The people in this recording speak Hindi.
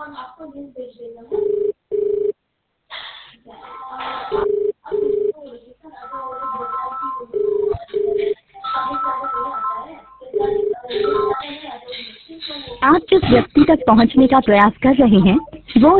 आप जिस व्यक्ति तक पहुंचने का प्रयास कर रहे हैं वो